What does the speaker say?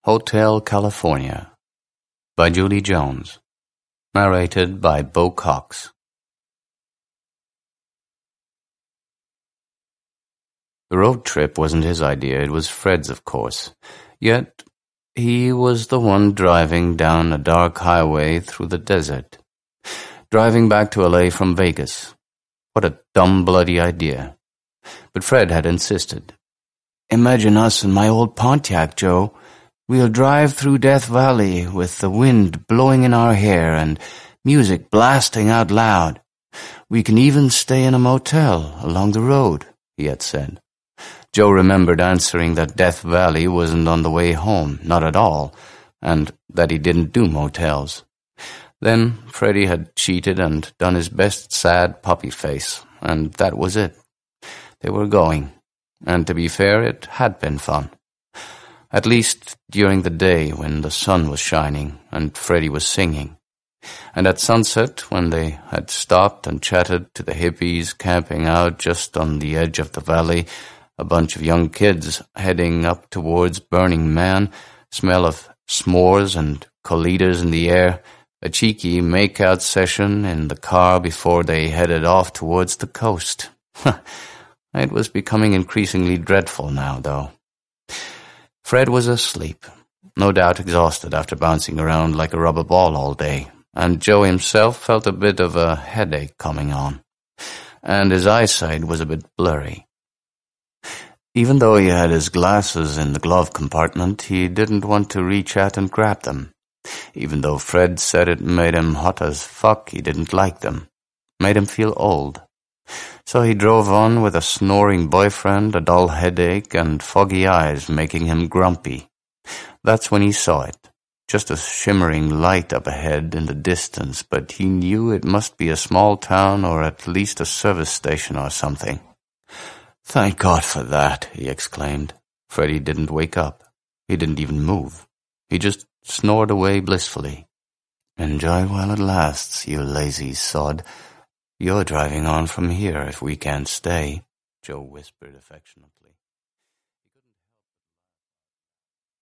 Hotel California by Julie Jones. Narrated by Bo Cox. The road trip wasn't his idea, it was Fred's, of course. Yet he was the one driving down a dark highway through the desert. Driving back to LA from Vegas. What a dumb, bloody idea. But Fred had insisted. "Imagine us in my old Pontiac, Joe. We'll drive through Death Valley with the wind blowing in our hair and music blasting out loud. We can even stay in a motel along the road," he had said. Joe remembered answering that Death Valley wasn't on the way home, not at all, and that he didn't do motels. Then Freddie had cheated and done his best sad puppy face, and that was it. They were going, and to be fair, it had been fun. At least during the day when the sun was shining and Freddie was singing. And at sunset, when they had stopped and chatted to the hippies camping out just on the edge of the valley, a bunch of young kids heading up towards Burning Man, smell of s'mores and colitas in the air, a cheeky make-out session in the car before they headed off towards the coast. It was becoming increasingly dreadful now, though. Fred was asleep, no doubt exhausted after bouncing around like a rubber ball all day, and Joe himself felt a bit of a headache coming on, and his eyesight was a bit blurry. Even though he had his glasses in the glove compartment, he didn't want to reach out and grab them. Even though Fred said it made him hot as fuck, he didn't like them. Made him feel old. So he drove on with a snoring boyfriend, a dull headache, and foggy eyes making him grumpy. That's when he saw it. Just a shimmering light up ahead in the distance, but he knew it must be a small town or at least a service station or something. "Thank God for that," he exclaimed. Freddie didn't wake up. He didn't even move. He just snored away blissfully. "Enjoy while it lasts, you lazy sod. You're driving on from here if we can't stay," Joe whispered affectionately.